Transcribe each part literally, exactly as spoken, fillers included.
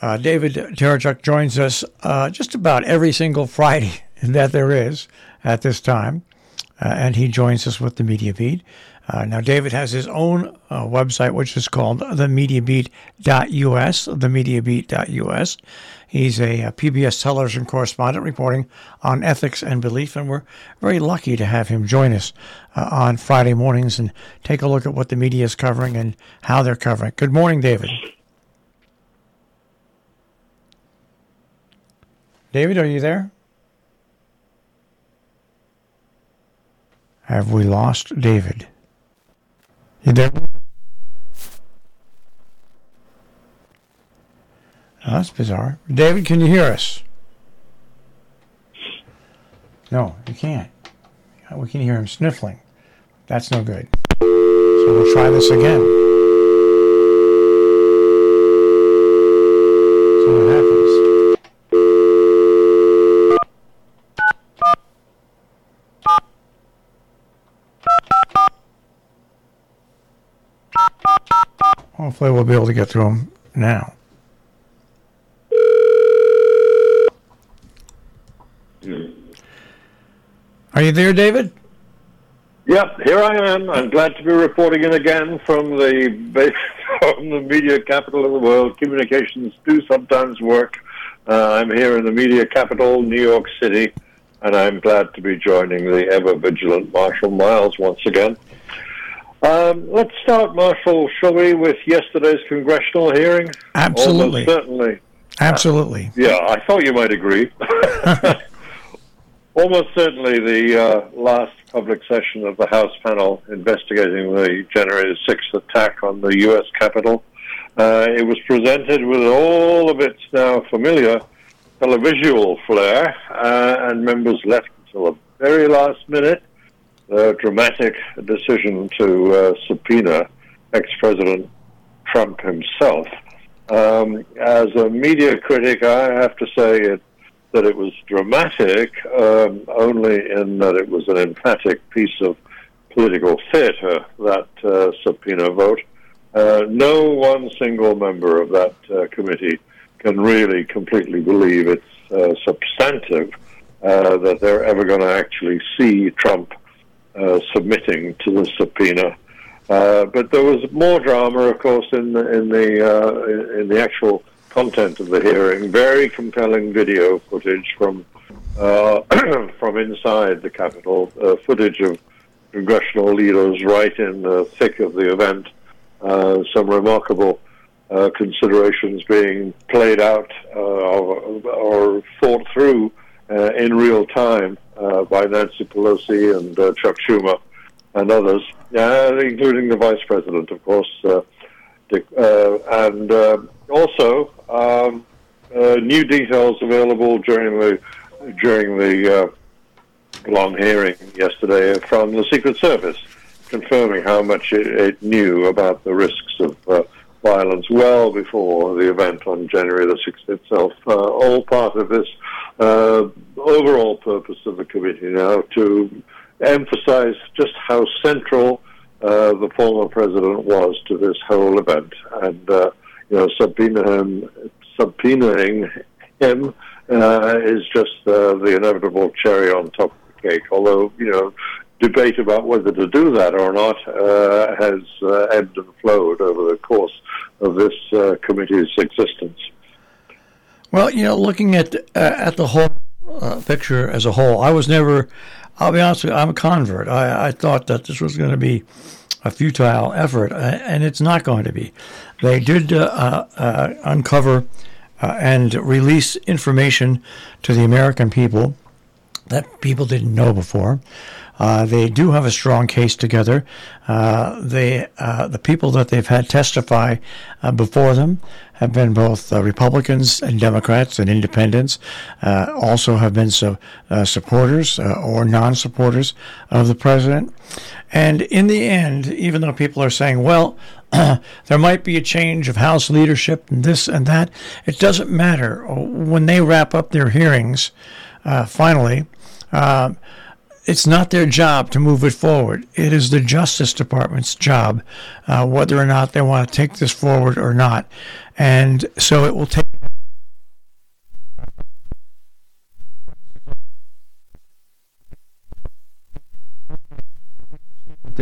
Uh, David Terechuk joins us uh, just about every single Friday that there is at this time, uh, and he joins us with the Media Beat. Uh, now, David has his own uh, website, which is called the media beat dot U S, the media beat dot U S. He's a, a P B S television correspondent reporting on ethics and belief, and we're very lucky to have him join us uh, on Friday mornings and take a look at what the media is covering and how they're covering. Good morning, David. David, are you there? Have we lost David? You there? Oh, that's bizarre. David, can you hear us? No, you can't. We can hear him sniffling. That's no good. So we'll try this again. See what happens. Hopefully we'll be able to get through him now. Are you there, David? Yep, here I am. I'm glad to be reporting in again from the from the media capital of the world. Communications do sometimes work. Uh, I'm here in the media capital, New York City, and I'm glad to be joining the ever-vigilant Marshall Miles once again. Um, let's start, Marshall, shall we, with yesterday's congressional hearing? Absolutely. Almost certainly. Absolutely. Uh, yeah, I thought you might agree. Almost certainly the uh, last public session of the House panel investigating the January sixth attack on the U S Capitol. Uh, it was presented with all of its now familiar televisual flair, uh, and members left until the very last minute. The dramatic decision to uh, subpoena ex-President Trump himself. Um, as a media critic, I have to say it that it was dramatic um, only in that it was an emphatic piece of political theater, that uh, subpoena vote. Uh, no one single member of that uh, committee can really completely believe it's uh, substantive uh, that they're ever going to actually see Trump uh, submitting to the subpoena. Uh, but there was more drama, of course, in the, in the, uh, in the actual content of the hearing. Very compelling video footage from uh, from inside the Capitol, uh, footage of congressional leaders right in the thick of the event. Uh, some remarkable uh, considerations being played out uh, or, or thought through uh, in real time uh, by Nancy Pelosi and uh, Chuck Schumer and others, uh, including the Vice President, of course, uh, Dick, uh, and uh, also um, uh, new details available during the during the uh, long hearing yesterday from the Secret Service, confirming how much it, it knew about the risks of uh, violence well before the event on January the sixth itself. Uh, all part of this uh, overall purpose of the committee now to emphasize just how central uh, the former president was to this whole event, and uh, you know, subpoena him, subpoenaing him uh, is just uh, the inevitable cherry on top of the cake. Although, you know, debate about whether to do that or not uh, has uh, ebbed and flowed over the course of this uh, committee's existence. Well, you know, looking at uh, at the whole uh, picture as a whole, I was never, I'll be honest with you, I'm a convert. I, I thought that this was going to be a futile effort, uh, and it's not going to be. They did uh, uh, uncover uh, and release information to the American people that people didn't know before. Uh, they do have a strong case together. Uh, they, uh, the people that they've had testify uh, before them have been both uh, Republicans and Democrats and independents, uh, also have been so, uh, supporters uh, or non-supporters of the president. And in the end, even though people are saying, well, there might be a change of House leadership and this and that, it doesn't matter. When they wrap up their hearings, uh, finally, uh, it's not their job to move it forward. It is the Justice Department's job, uh, whether or not they want to take this forward or not. And so it will take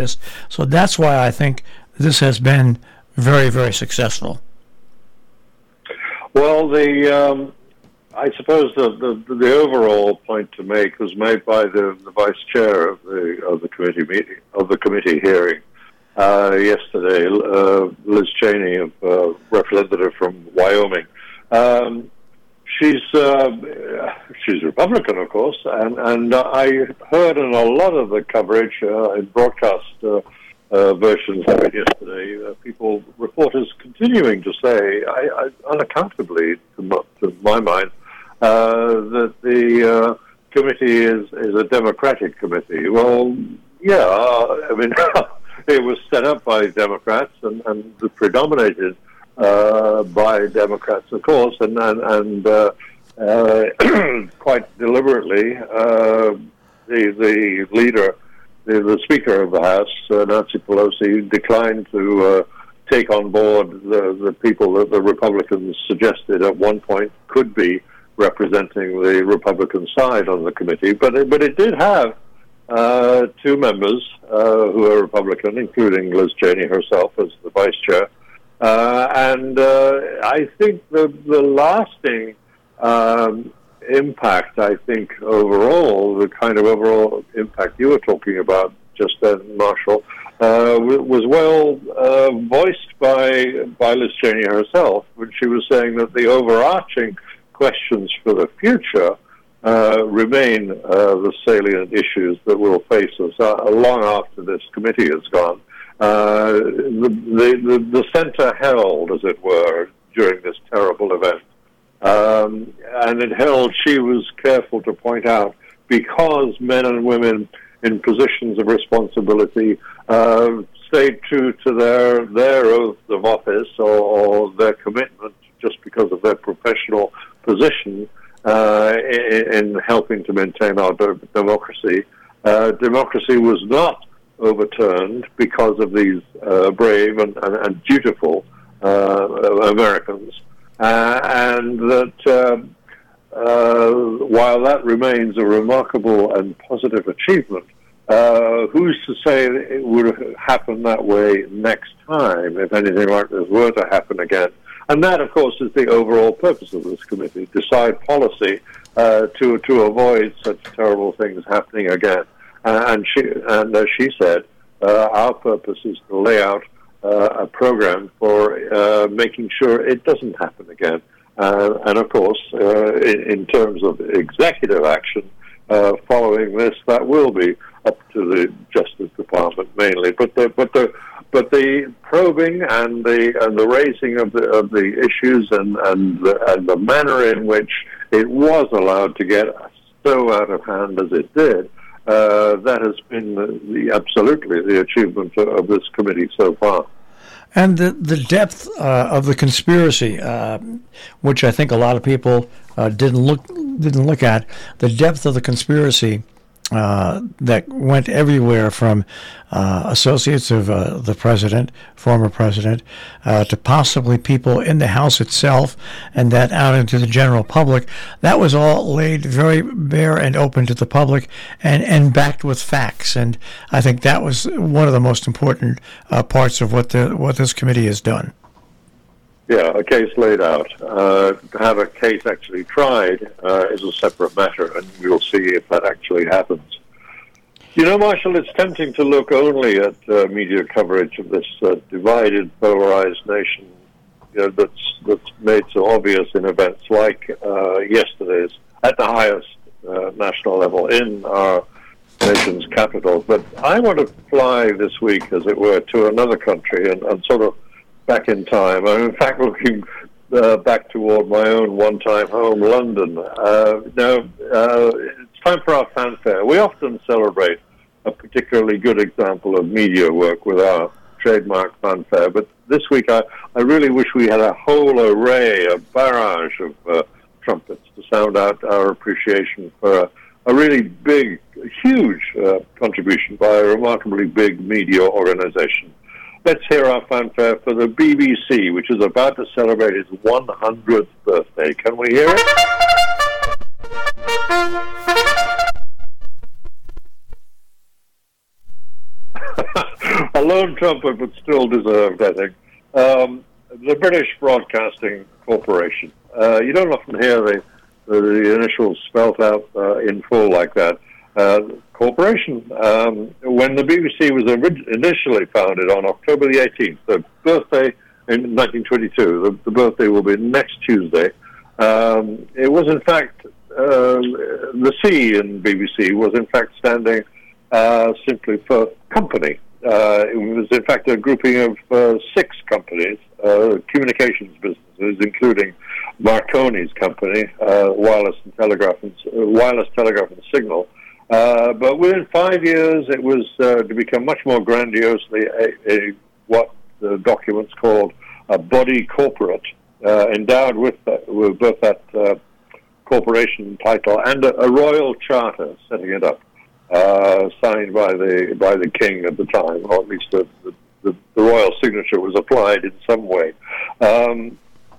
this. So that's why I think this has been very, very successful. Well, the um, I suppose the, the the overall point to make was made by the, the vice chair of the of the committee meeting of the committee hearing uh, yesterday, uh, Liz Cheney, a uh, representative from Wyoming. Um, she's uh, she's Republican, of course, and and uh, I heard in a lot of the coverage uh, in broadcast uh, uh, versions of it yesterday, uh, people reporters continuing to say, I, I, unaccountably, to my, to my mind, uh, that the uh, committee is is a Democratic committee. Well, yeah, I mean, it was set up by Democrats and, and predominated uh, by Democrats, of course, and and, and uh, uh, quite deliberately, uh, the the leader, the, the Speaker of the House, uh, Nancy Pelosi, declined to uh, take on board the, the people that the Republicans suggested at one point could be representing the Republican side on the committee. But it, but it did have uh, two members uh, who are Republican, including Liz Cheney herself as the vice chair. Uh, and uh, I think the, the lasting um, impact, I think, overall, the kind of overall impact you were talking about just then, Marshall, uh, was well uh, voiced by, by Liz Cheney herself when she was saying that the overarching questions for the future uh, remain uh, the salient issues that will face us uh, long after this committee is gone. Uh, the, the, the center held, as it were, during this terrible event. Um, and it held, she was careful to point out, because men and women in positions of responsibility uh, stayed true to their, their oath of office or, or their commitment just because of their professional position uh, in, in helping to maintain our de- democracy. Uh, democracy was not overturned because of these uh, brave and, and, and dutiful uh, Americans. Uh, and that uh, uh, while that remains a remarkable and positive achievement, uh, who's to say that it would happen that way next time if anything like this were to happen again? And that, of course, is the overall purpose of this committee, decide policy uh, to to avoid such terrible things happening again. Uh, and she, and as she said, uh, our purpose is to lay out uh, a program for uh, making sure it doesn't happen again. Uh, and of course, uh, in, in terms of executive action, uh, following this, that will be up to the Justice Department mainly. But the but the but the probing and the and the raising of the of the issues and and the, and the manner in which it was allowed to get so out of hand as it did. Uh, that has been the, the absolutely the achievement of this committee so far. And the the depth uh, of the conspiracy, uh, which I think a lot of people uh, didn't look didn't look at, the depth of the conspiracy uh, that went everywhere from uh, associates of uh, the president, former president, uh, to possibly people in the House itself, and that out into the general public. That was all laid very bare and open to the public, and, and backed with facts. And I think that was one of the most important uh, parts of what the what this committee has done. Yeah, a case laid out. Uh, to have a case actually tried uh, is a separate matter, and we'll see if that actually happens. You know, Marshall, it's tempting to look only at uh, media coverage of this uh, divided, polarized nation, you know, that's that's made so obvious in events like uh, yesterday's at the highest uh, national level in our nation's capital. But I want to fly this week, as it were, to another country and, and sort of back in time. I'm in fact looking uh, back toward my own one-time home, London. Uh, now, uh, it's time for our fanfare. We often celebrate a particularly good example of media work with our trademark fanfare, but this week I, I really wish we had a whole array, a barrage of uh, trumpets to sound out our appreciation for a, a really big, huge uh, contribution by a remarkably big media organization. Let's hear our fanfare for the B B C, which is about to celebrate its one hundredth birthday. Can we hear it? lone trumpet, but still deserved, I think. Um, the British Broadcasting Corporation. Uh, you don't often hear the, the, the initials spelt out uh, in full like that. Uh, corporation. Um, when the B B C was orig- initially founded on October the eighteenth, the birthday in nineteen twenty-two, the, the birthday will be next Tuesday. Um, it was in fact, uh, the C in B B C was in fact standing uh, simply for company. Uh, it was in fact a grouping of uh, six companies, uh, communications businesses, including Marconi's company, uh, Wireless and Telegraph and uh, Wireless Telegraph and Signal. Uh, but within five years, it was uh, to become much more grandiosely a, a what the documents called a body corporate, uh, endowed with, that, with both that uh, corporation title and a, a royal charter setting it up, uh, signed by the by the king at the time, or at least the, the, the, the royal signature was applied in some way. Um,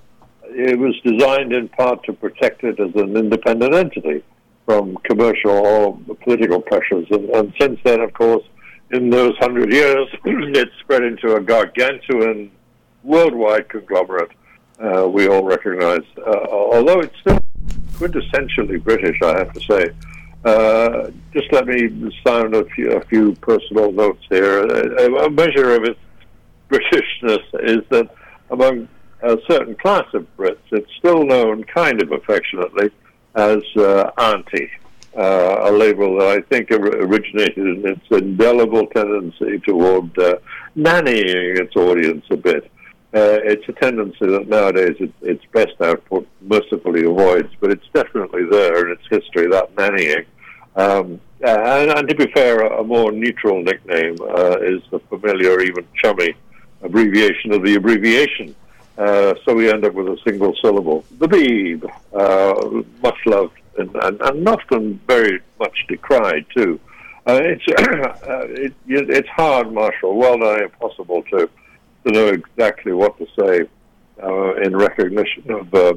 it was designed in part to protect it as an independent entity from commercial or political pressures. And, and since then, of course, in those hundred years, it's spread into a gargantuan worldwide conglomerate uh, we all recognize. Uh, although it's still quintessentially British, I have to say. Uh, just let me sound a few, a few personal notes here. A, a measure of its Britishness is that among a certain class of Brits, it's still known kind of affectionately as uh, Auntie, uh, a label that I think originated in its indelible tendency toward uh, nannying its audience a bit. Uh, it's a tendency that nowadays it, its best output mercifully avoids, but it's definitely there in its history, that nannying. Um, and, and to be fair, a, a more neutral nickname uh, is the familiar, even chummy abbreviation of the abbreviation. Uh, so we end up with a single syllable. The Beeb, uh, much loved and, and, and often very much decried too. Uh, it's uh, it, it's hard, Marshall, well nigh impossible to to know exactly what to say uh, in recognition of uh,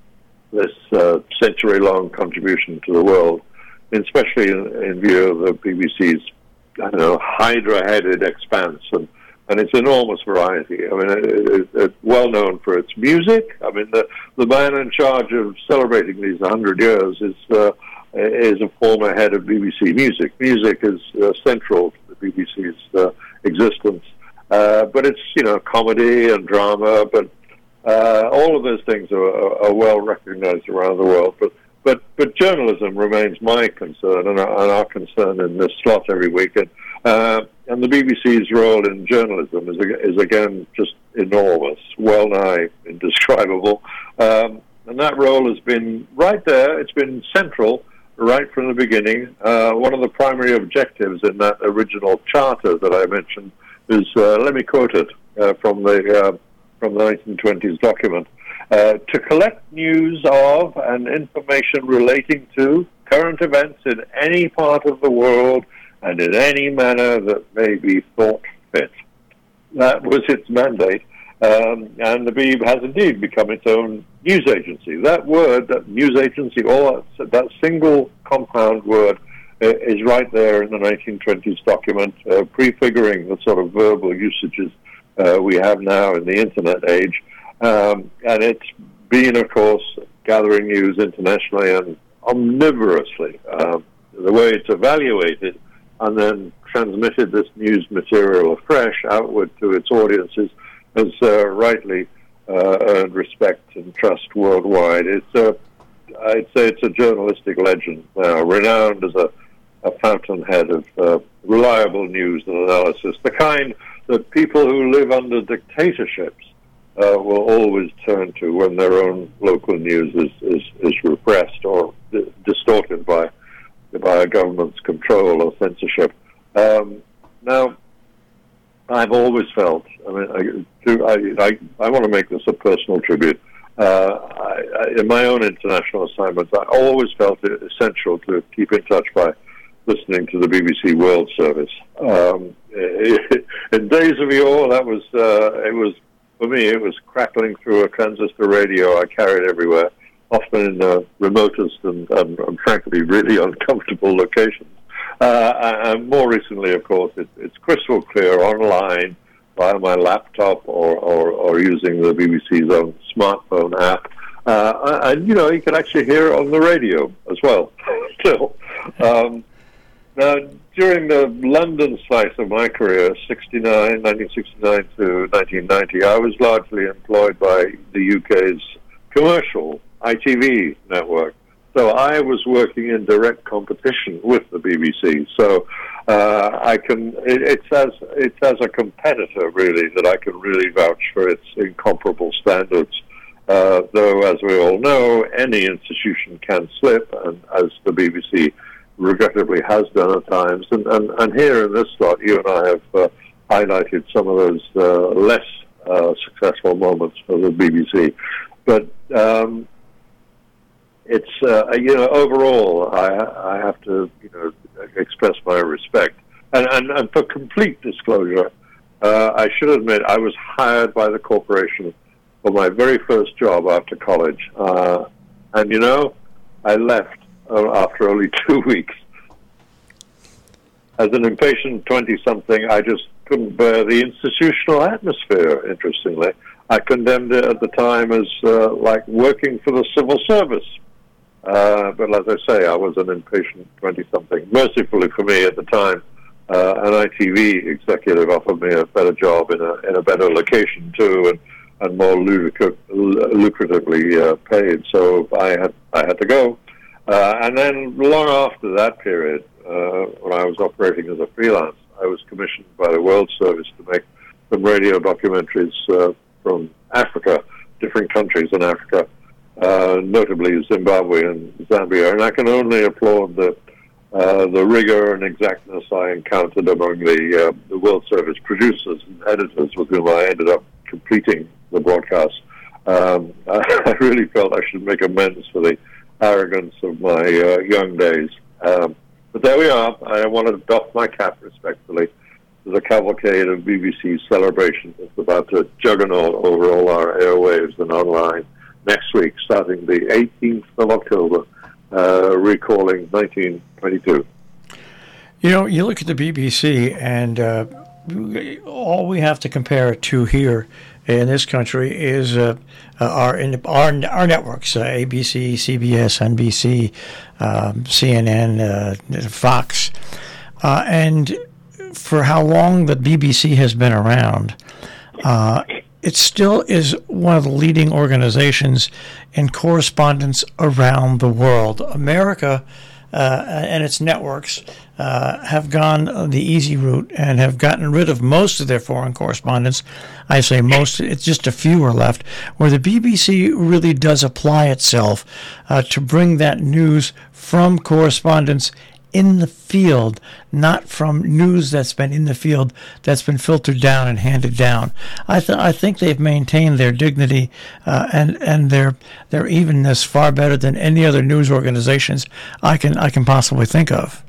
this uh, century-long contribution to the world, especially in, in view of the B B C's, I don't know, hydra-headed expanse and and its enormous variety. I mean, it, it, it's well known for its music. I mean, the, the man in charge of celebrating these one hundred years is uh, is a former head of B B C Music. Music is uh, central to the B B C's uh, existence. Uh, but it's, you know, comedy and drama, but uh, all of those things are, are, are well recognized around the world. But but, but journalism remains my concern and our, and our concern in this slot every week. And, uh, and the B B C's role in journalism is, is again, just enormous, well nigh indescribable. Um, and that role has been right there. It's been central right from the beginning. Uh, one of the primary objectives in that original charter that I mentioned is, uh, let me quote it uh, from the uh, from the nineteen twenties document, uh, to collect news of and information relating to current events in any part of the world and in any manner that may be thought fit. That was its mandate, um, and the Beeb has indeed become its own news agency. That word, that news agency, all that, that single compound word, is right there in the nineteen twenties document, uh, prefiguring the sort of verbal usages uh, we have now in the Internet age. Um, and it's been, of course, gathering news internationally and omnivorously. Um, the way it's evaluated and then transmitted this news material afresh outward to its audiences has uh, rightly uh, earned respect and trust worldwide. It's a, I'd say it's a journalistic legend now, renowned as a a fountainhead of uh, reliable news and analysis, the kind that people who live under dictatorships uh, will always turn to when their own local news is, is, is repressed or d- distorted by by a government's control or censorship. Um, now, I've always felt, I mean, I, I, I, I want to make this a personal tribute. Uh, I, I, in my own international assignments, I always felt it essential to keep in touch by listening to the B B C World Service. Um, in days of yore, that was, uh, it was, for me, it was crackling through a transistor radio I carried everywhere, often in the remotest and, and, and frankly, really uncomfortable locations. Uh, and more recently, of course, it, it's crystal clear online via my laptop or, or, or using the B B C's own smartphone app. Uh, and, you know, you can actually hear it on the radio as well. so, um, now, during the London slice of my career, sixty-nine, nineteen sixty-nine to nineteen ninety, I was largely employed by the U K's commercial I T V network. So I was working in direct competition with the B B C. So uh, I can, it, it's as it's as a competitor, really, that I can really vouch for its incomparable standards. Uh, though, as we all know, any institution can slip, and as the B B C regrettably has done at times. And, and, and here in this slot, you and I have uh, highlighted some of those uh, less uh, successful moments for the B B C. But um, it's, uh, you know, overall, I, I have to, you know, express my respect. And, and, and for complete disclosure, uh, I should admit I was hired by the corporation for my very first job after college. Uh, and, you know, I left uh, after only two weeks. As an impatient twenty-something, I just couldn't bear the institutional atmosphere, interestingly. I condemned it at the time as uh, like working for the civil service. Uh, but as I say, I was an impatient twenty-something. Mercifully for me at the time, uh, an I T V executive offered me a better job in a in a better location too, and, and more lucrative, lucratively uh, paid. So I had I had to go. Uh, and then long after that period, uh, when I was operating as a freelance, I was commissioned by the World Service to make some radio documentaries uh, from Africa, different countries in Africa, uh, notably Zimbabwe and Zambia. And I can only applaud the uh, the rigor and exactness I encountered among the, uh, the World Service producers and editors with whom I ended up completing the broadcast. Um, I really felt I should make amends for the arrogance of my uh, young days. Um, but there we are. I want to doff my cap respectfully to the cavalcade of B B C celebrations that's about to juggernaut over all our airwaves and online next week, starting the eighteenth of October, uh, recalling nineteen twenty-two. You know, you look at the B B C, and uh, all we have to compare it to here in this country is uh, our, our our networks, uh, A B C, C B S, N B C, um, C N N, uh, Fox. Uh, and for how long the B B C has been around, uh, it still is one of the leading organizations in correspondence around the world. America uh, and its networks uh, have gone the easy route and have gotten rid of most of their foreign correspondents. I say most, it's just a few are left, where the B B C really does apply itself uh, to bring that news from correspondents in the field, not from news that's been in the field that's been filtered down and handed down. I th- I think they've maintained their dignity uh, and and their their evenness far better than any other news organizations I can I can possibly think of.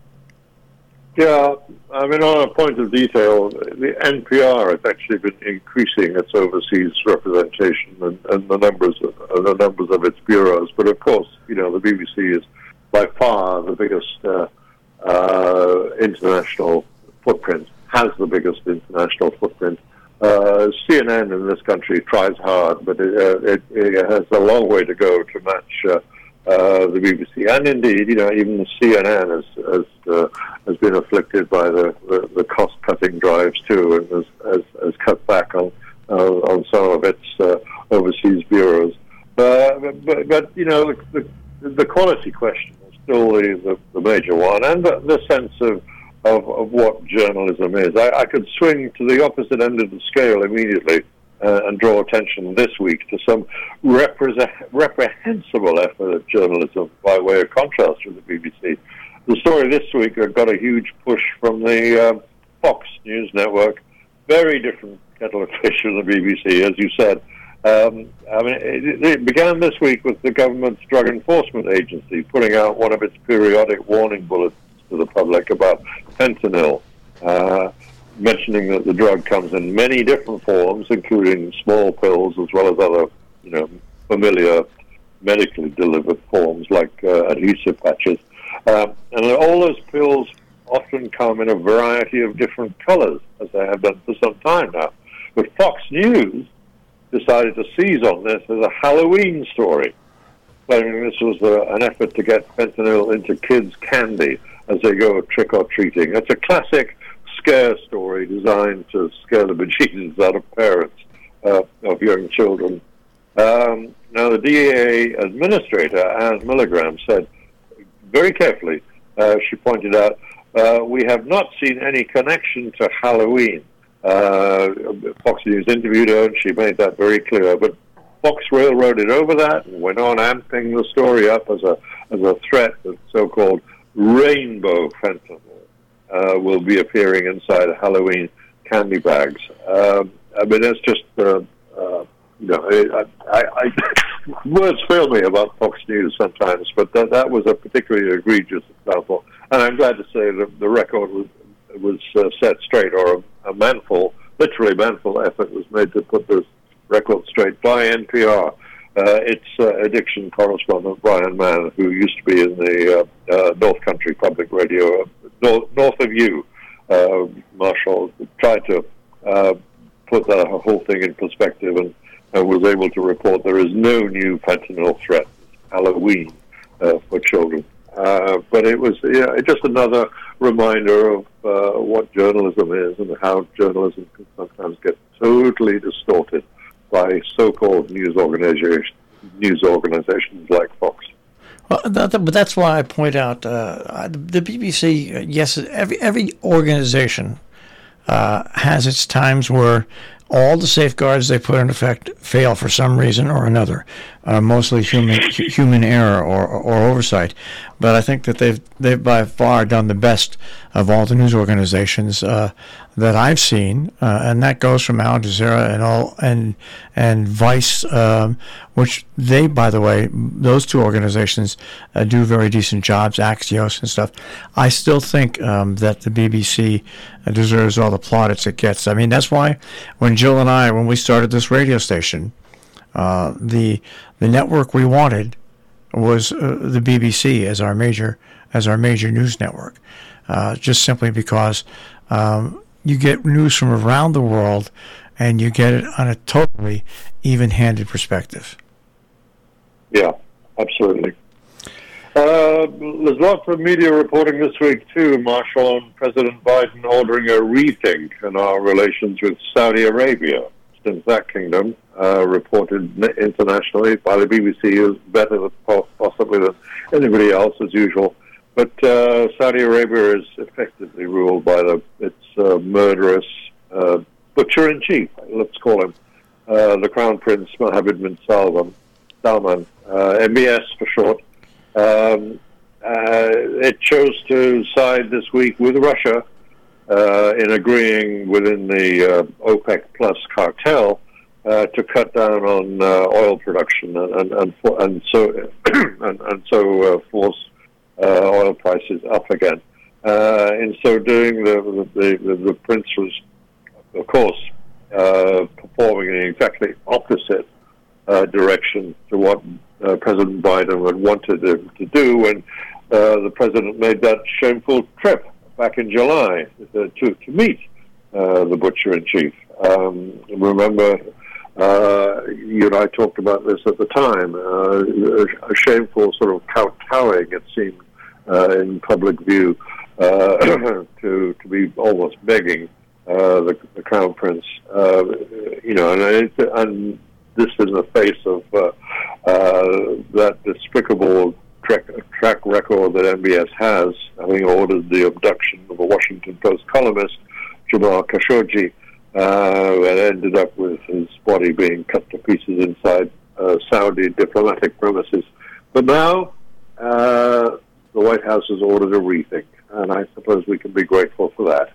Yeah, I mean, on a point of detail, the N P R has actually been increasing its overseas representation and, and the numbers of, uh, the numbers of its bureaus. But of course, you know, the B B C is by far the biggest uh, uh, international footprint, has the biggest international footprint. Uh, C N N in this country tries hard, but it, uh, it, it has a long way to go to match uh, uh, the B B C. And indeed, you know, even the C N N has has, uh, has been afflicted by the, the, the cost-cutting drives too, and has, has, has cut back on uh, on some of its uh, overseas bureaus. Uh, but, but you know, the, the, the quality question is still the, the, the major one, and the, the sense of, of, of what journalism is. I, I could swing to the opposite end of the scale immediately uh, and draw attention this week to some repre- reprehensible effort at journalism by way of contrast with the B B C. The story this week got a huge push from the uh, Fox News Network. Very different kettle of fish from the B B C, as you said. Um, I mean, it, it began this week with the government's Drug Enforcement Agency putting out one of its periodic warning bulletins to the public about fentanyl, uh, mentioning that the drug comes in many different forms, including small pills as well as other, you know, familiar medically delivered forms like uh, adhesive patches. Um, and all those pills often come in a variety of different colors, as they have done for some time now. But Fox News decided to seize on this as a Halloween story, claiming this was a, an effort to get fentanyl into kids' candy as they go trick-or-treating. It's a classic scare story designed to scare the bejesus out of parents uh, of young children. Um, now, the D E A administrator, Anne Milgram, said very carefully, uh, she pointed out, uh, we have not seen any connection to Halloween. Uh, Fox News interviewed her, and she made that very clear. But Fox railroaded over that and went on amping the story up as a as a threat of so-called rainbow fentanyl uh, will be appearing inside Halloween candy bags. Um, I mean, it's just, uh, uh, you know, I, I, I, words fail me about Fox News sometimes, but that, that was a particularly egregious example. And I'm glad to say that the record was, was uh, set straight, or a, a manful, literally manful effort was made to put this record straight by N P R. Uh, its uh, addiction correspondent, Brian Mann, who used to be in the uh, uh, North Country Public Radio, uh, north, north of you, uh, Marshall, tried to uh, put that whole thing in perspective and, and was able to report there is no new fentanyl threat, Halloween, uh, for children. Uh, but it was yeah, just another reminder of uh, what journalism is and how journalism can sometimes get totally distorted by so-called news organizations, news organizations like Fox. Well, that, but that's why I point out uh, the B B C. Yes, every every organization uh, has its times where all the safeguards they put in effect fail for some reason or another, uh, mostly human human error or, or oversight. But I think that they've they've by far done the best of all the news organizations uh, that I've seen, uh, and that goes from Al Jazeera and all and and Vice, um, which they, by the way, those two organizations uh, do very decent jobs, Axios and stuff. I still think um, that the B B C deserves all the plaudits it gets. I mean, that's why when Jill and I, when we started this radio station, uh, the the network we wanted was uh, the B B C as our major as our major news network, uh, just simply because um, you get news from around the world, and you get it on a totally even-handed perspective. Yeah, absolutely. Uh, there's lots of media reporting this week, too, Marshall, on President Biden ordering a rethink in our relations with Saudi Arabia, since that kingdom, uh, reported internationally by the B B C, is better than, possibly than anybody else, as usual. But uh, Saudi Arabia is effectively ruled by the its uh, murderous uh, butcher-in-chief, let's call him, uh, the Crown Prince Mohammed bin Salman, Salman uh, M B S for short. Um, uh, it chose to side this week with Russia uh, in agreeing within the uh, OPEC Plus cartel uh, to cut down on uh, oil production and and, and, for, and so and, and so uh, force uh, oil prices up again. Uh, in so doing, the the, the the prince was, of course, uh, performing in exactly opposite uh, direction to what Uh, President Biden had wanted him to do when uh, the president made that shameful trip back in July to, to, to meet uh, the butcher-in-chief. Um, remember, uh, you and I talked about this at the time, uh, a shameful sort of kowtowing, it seemed, uh, in public view, uh, to, to be almost begging uh, the, the Crown Prince. Uh, you know, and, it, and this in the face of uh, uh, that despicable track, track record that M B S has, having ordered the abduction of a Washington Post columnist, Jamal Khashoggi, uh, and ended up with his body being cut to pieces inside uh, Saudi diplomatic premises. But now, uh, the White House has ordered a rethink, and I suppose we can be grateful for that.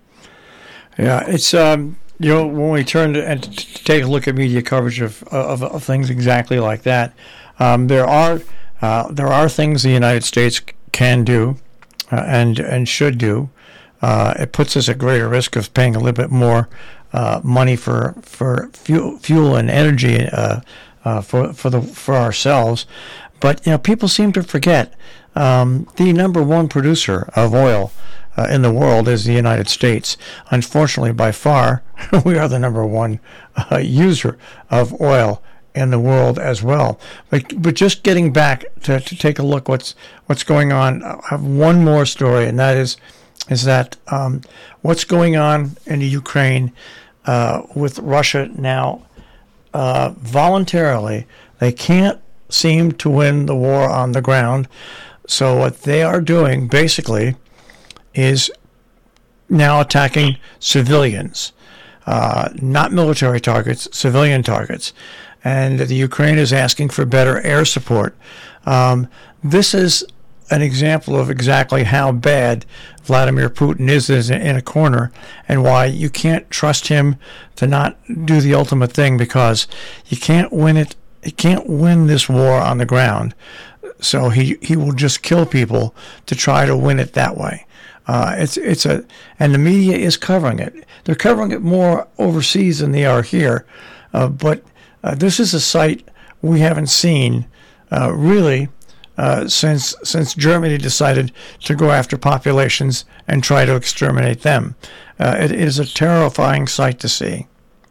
Yeah, it's... Um You know, when we turn to, and to take a look at media coverage of of, of things exactly like that, um, there are uh, there are things the United States can do uh, and and should do. Uh, it puts us at greater risk of paying a little bit more uh, money for for fuel, fuel and energy uh, uh, for for the for ourselves. But you know, people seem to forget um, the number one producer of oil uh, in the world is the United States. Unfortunately, by far, we are the number one uh, user of oil in the world as well. But but just getting back to, to take a look what's what's going on. I have one more story, and that is is that um, what's going on in the Ukraine uh, with Russia now uh, voluntarily. They can't seem to win the war on the ground. So what they are doing basically is now attacking civilians, uh, not military targets, civilian targets. And the Ukraine is asking for better air support. Um, this is an example of exactly how bad Vladimir Putin is, is in a corner, and why you can't trust him to not do the ultimate thing, because you can't win it. You can't win this war on the ground. So he, he will just kill people to try to win it that way. Uh, it's it's a and the media is covering it. They're covering it more overseas than they are here. Uh, but uh, this is a sight we haven't seen uh, really uh, since since Germany decided to go after populations and try to exterminate them. Uh, it is a terrifying sight to see.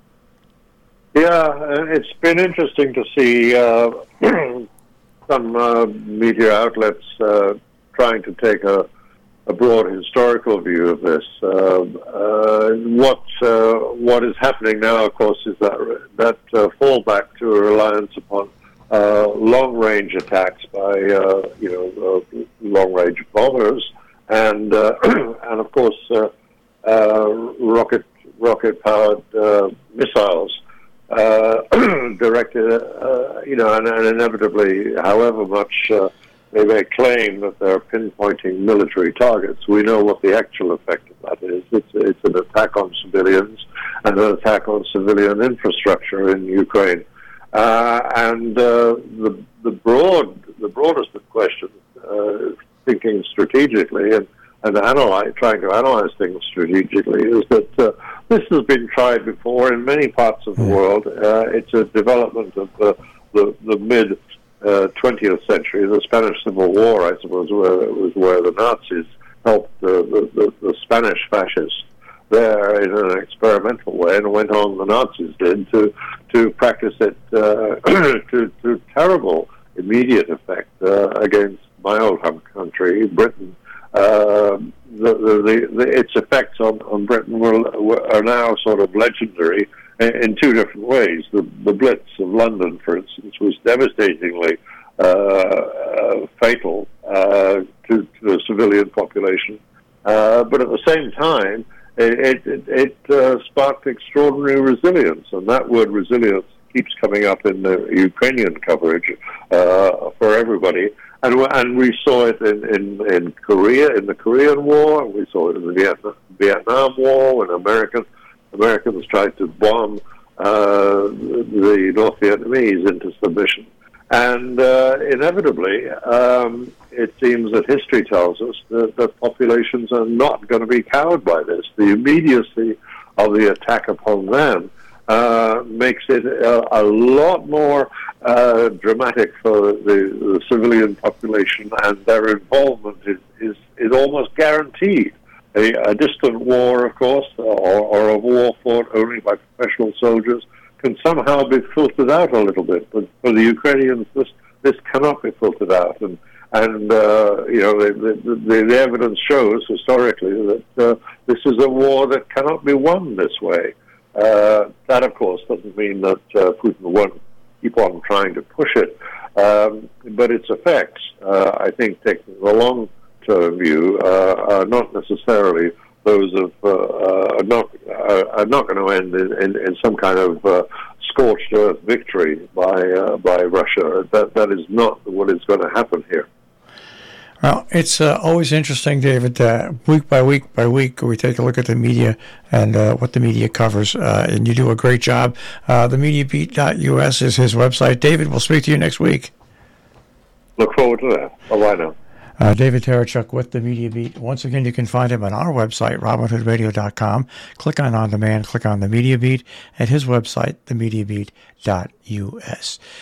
Yeah, it's been interesting to see uh, some uh, media outlets uh, trying to take a, a broad historical view of this. Uh, uh, what uh, what is happening now, of course, is that that uh, fallback to a reliance upon uh, long-range attacks by uh, you know uh, long-range bombers, and uh, and of course uh, uh, rocket rocket-powered uh, missiles. Uh, directed, uh, you know, and, and inevitably, however much uh, they may claim that they're pinpointing military targets, we know what the actual effect of that is. It's, it's an attack on civilians and an attack on civilian infrastructure in Ukraine. Uh, and uh, the the broad, the broadest of questions, uh, thinking strategically and and analyze, trying to analyze things strategically, is that uh, this has been tried before in many parts of the world. Uh, it's a development of the, the, the mid uh, twentieth century. The Spanish Civil War, I suppose, where, was where the Nazis helped the, the, the, the Spanish fascists there in an experimental way, and went on, the Nazis did, to, to practice it uh, to, to terrible immediate effect uh, against my old home country, Britain. Uh, the, the, the, the, its effects on, on Britain were, are now sort of legendary in, in two different ways. The, the Blitz of London, for instance, was devastatingly uh, uh, fatal uh, to, to the civilian population. Uh, but at the same time, it, it, it uh, sparked extraordinary resilience, and that word resilience keeps coming up in the Ukrainian coverage uh, for everybody. And, and we saw it in, in, in Korea, in the Korean War. We saw it in the Vietnam, Vietnam War, when American, Americans tried to bomb uh, the North Vietnamese into submission. And uh, inevitably, um, it seems that history tells us that, that populations are not going to be cowed by this. The immediacy of the attack upon them Uh, makes it a, a lot more uh, dramatic for the, the civilian population, and their involvement is, is, is almost guaranteed. A, a distant war, of course, or, or a war fought only by professional soldiers can somehow be filtered out a little bit. But for the Ukrainians, this this cannot be filtered out, and and uh, you know the, the, the evidence shows historically that uh, this is a war that cannot be won this way. Uh, that, of course, doesn't mean that uh, Putin won't keep on trying to push it, um, but its effects, uh, I think, taking the long-term view, uh, are not necessarily those of uh, uh, are not uh, are not going to end in, in, in some kind of uh, scorched earth victory by uh, by Russia. That that is not what is going to happen here. Well, it's uh, always interesting, David. Uh, week by week by week, we take a look at the media and uh, what the media covers, uh, and you do a great job. Uh, the media beat dot U S is his website. David, we'll speak to you next week. Look forward to that. Bye-bye now. Uh, David Terechuk with the Media Beat. Once again, you can find him on our website, robin hood radio dot com. Click on On Demand, click on the Media Beat, at his website, the media beat dot U S.